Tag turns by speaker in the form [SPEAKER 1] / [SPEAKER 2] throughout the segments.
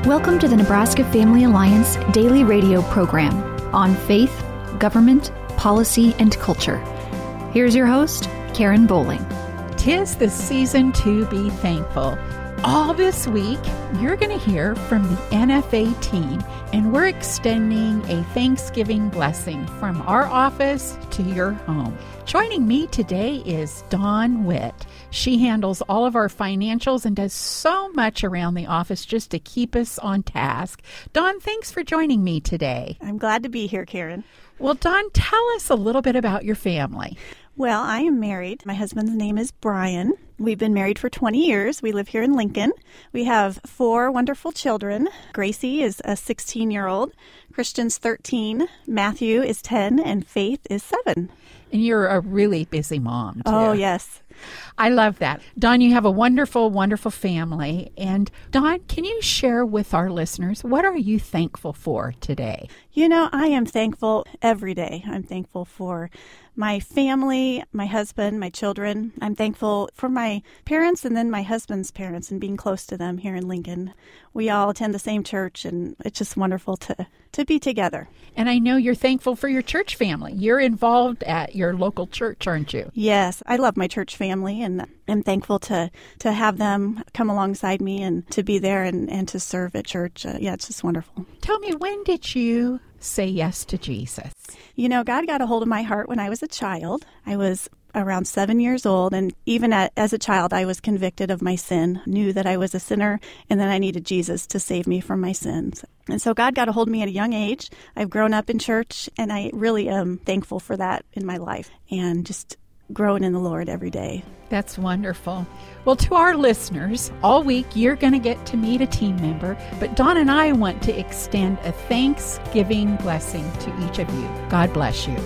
[SPEAKER 1] Welcome to the Nebraska Family Alliance daily radio program on faith, government, policy, and culture. Here's your host, Karen Bowling.
[SPEAKER 2] 'Tis the season to be thankful. All this week, you're going to hear from the NFA team, and we're extending a Thanksgiving blessing from our office to your home. Joining me today is Dawn Witt. She handles all of our financials and does so much around the office just to keep us on task. Dawn, thanks for joining me today.
[SPEAKER 3] I'm glad to be here, Karen.
[SPEAKER 2] Well, Dawn, tell us a little bit about your family.
[SPEAKER 3] Well, I am married. My husband's name is Brian. We've been married for 20 years. We live here in Lincoln. We have 4 wonderful children. Gracie is a 16-year-old. Christian's 13. Matthew is 10. And Faith is 7.
[SPEAKER 2] And you're a really busy mom, too.
[SPEAKER 3] Oh, yes.
[SPEAKER 2] I love that. Dawn, you have a wonderful, wonderful family. And Dawn, can you share with our listeners, what are you thankful for today?
[SPEAKER 3] You know, I am thankful every day. I'm thankful for my family, my husband, my children. I'm thankful for my parents and then my husband's parents and being close to them here in Lincoln. We all attend the same church, and it's just wonderful to be together.
[SPEAKER 2] And I know you're thankful for your church family. You're involved at your local church, aren't you?
[SPEAKER 3] Yes, I love my church family, and I'm thankful to have them come alongside me and to be there and to serve at church. It's just wonderful.
[SPEAKER 2] Tell me, when did you say yes to Jesus?
[SPEAKER 3] You know, God got a hold of my heart when I was a child. I was around 7 years old, and even as a child, I was convicted of my sin, knew that I was a sinner, and that I needed Jesus to save me from my sins. And so God got a hold of me at a young age. I've grown up in church, and I really am thankful for that in my life, and just growing in the Lord every day.
[SPEAKER 2] That's wonderful. Well, to our listeners, all week you're going to get to meet a team member, but Dawn and I want to extend a Thanksgiving blessing to each of you. God bless you.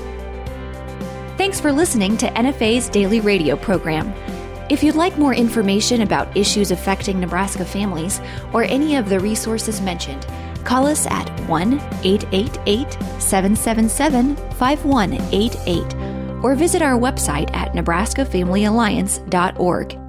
[SPEAKER 1] Thanks for listening to NFA's daily radio program. If you'd like more information about issues affecting Nebraska families or any of the resources mentioned, call us at 1-888-777-5188 or visit our website at nebraskafamilyalliance.org.